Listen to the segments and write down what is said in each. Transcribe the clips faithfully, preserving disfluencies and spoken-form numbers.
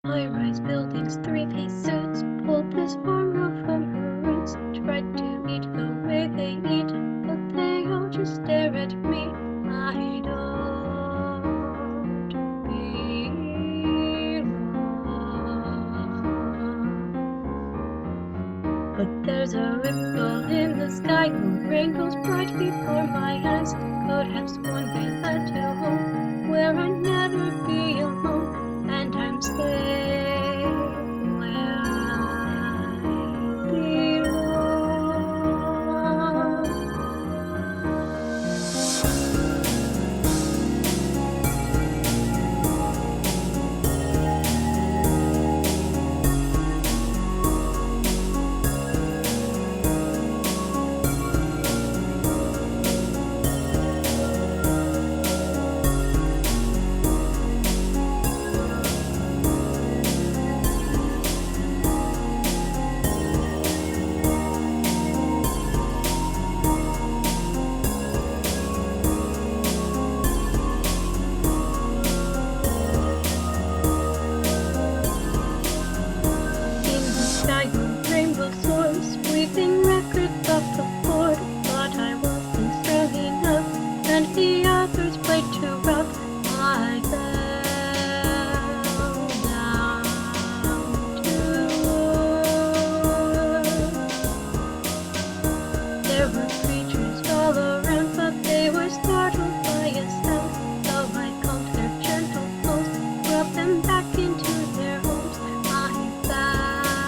High-rise buildings, three-piece suits, pulled this farm out from her roots. Tried to eat the way they eat, but they all just stare at me. I don't belong. But there's a ripple in the sky, the rain goes bright before my eyes. Could have sworn they led to home, where I'd never be alone. And I'm safe where I belong. Rainbow soars, sweeping records off the board. But I wasn't strong enough, and the others played too rough. I fell down to earth. There were creatures all around, but they were startled by a sound. So I calmed their gentle pulse, brought them back into their homes. I found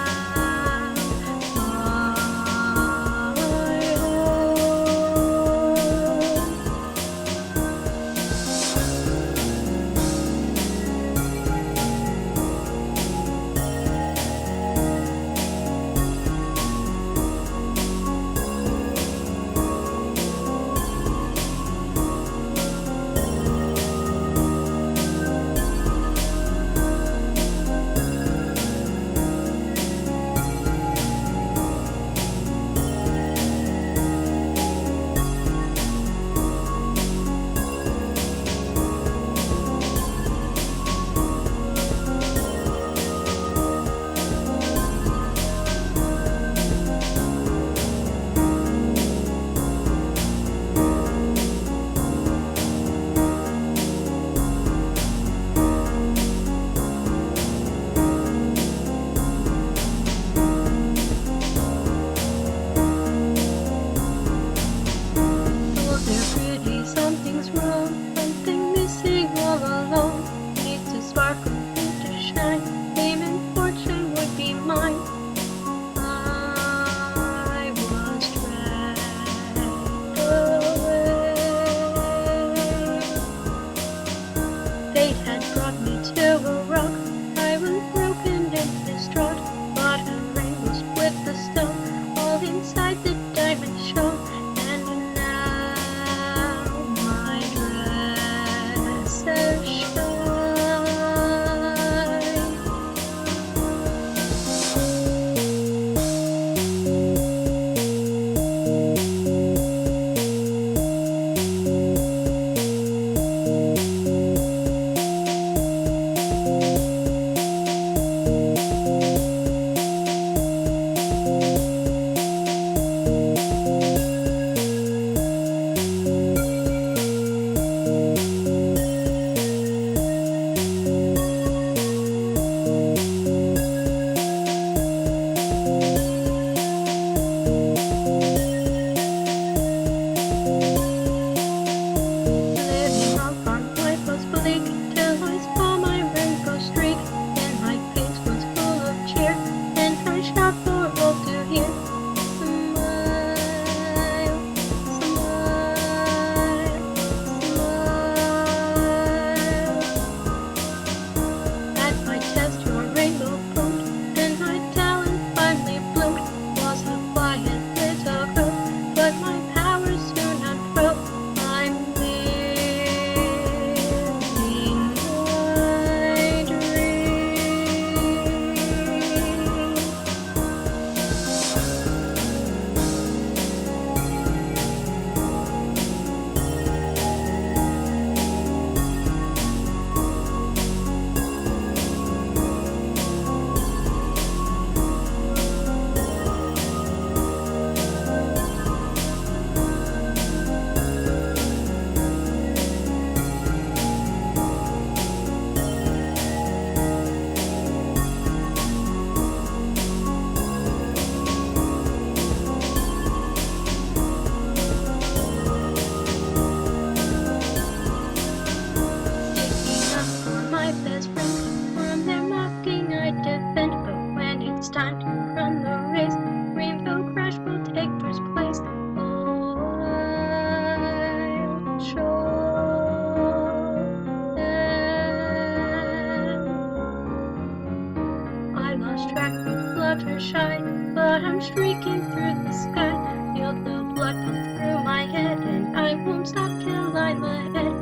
something's wrong, something missing all along. Needs to sparkle, need to shine, fame and fortune would be mine. I was dragged away. Fate had brought me to a rock. I was broken and distraught, but a rainbow split the stone. All inside the diamond shone. lost track of Fluttershy, but I'm streaking through the sky. Feel the blood pump through my head, and I won't stop till I'm ahead.